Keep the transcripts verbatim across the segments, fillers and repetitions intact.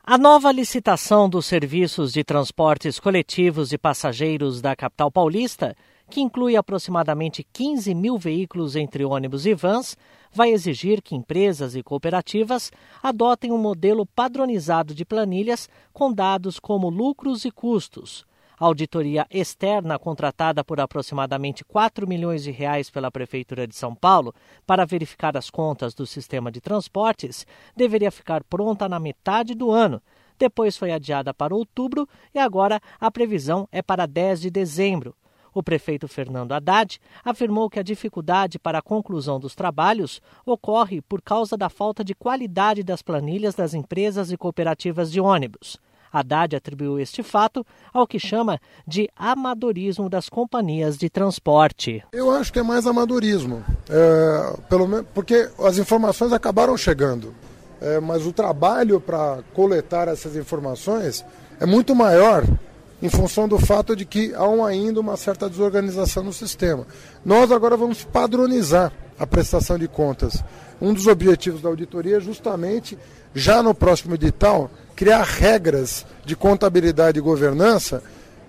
A nova licitação dos serviços de transportes coletivos de passageiros da capital paulista, que inclui aproximadamente quinze mil veículos entre ônibus e vans, vai exigir que empresas e cooperativas adotem um modelo padronizado de planilhas com dados como lucros e custos. A auditoria externa contratada por aproximadamente quatro milhões de reais pela Prefeitura de São Paulo para verificar as contas do sistema de transportes deveria ficar pronta na metade do ano. Depois foi adiada para outubro e agora a previsão é para dez de dezembro. O prefeito Fernando Haddad afirmou que a dificuldade para a conclusão dos trabalhos ocorre por causa da falta de qualidade das planilhas das empresas e cooperativas de ônibus. Haddad atribuiu este fato ao que chama de amadorismo das companhias de transporte. Eu acho que é mais amadorismo, é, pelo menos porque as informações acabaram chegando, é, mas o trabalho para coletar essas informações é muito maior em função do fato de que há ainda uma certa desorganização no sistema. Nós agora vamos padronizar a prestação de contas. Um dos objetivos da auditoria é justamente, já no próximo edital, criar regras de contabilidade e governança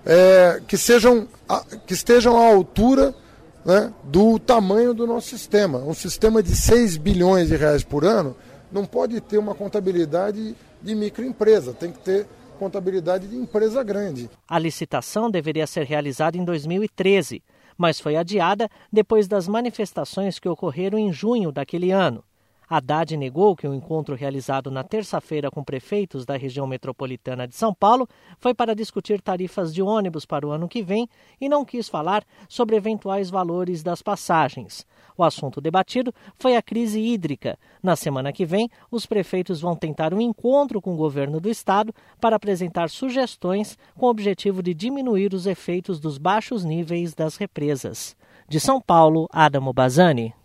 é, que, sejam, que estejam à altura, né, do tamanho do nosso sistema. Um sistema de seis bilhões de reais por ano não pode ter uma contabilidade de microempresa, tem que ter contabilidade de empresa grande. A licitação deveria ser realizada em dois mil e treze, mas foi adiada depois das manifestações que ocorreram em junho daquele ano. Haddad negou que o encontro realizado na terça-feira com prefeitos da região metropolitana de São Paulo foi para discutir tarifas de ônibus para o ano que vem e não quis falar sobre eventuais valores das passagens. O assunto debatido foi a crise hídrica. Na semana que vem, os prefeitos vão tentar um encontro com o governo do estado para apresentar sugestões com o objetivo de diminuir os efeitos dos baixos níveis das represas. De São Paulo, Adamo Bazzani.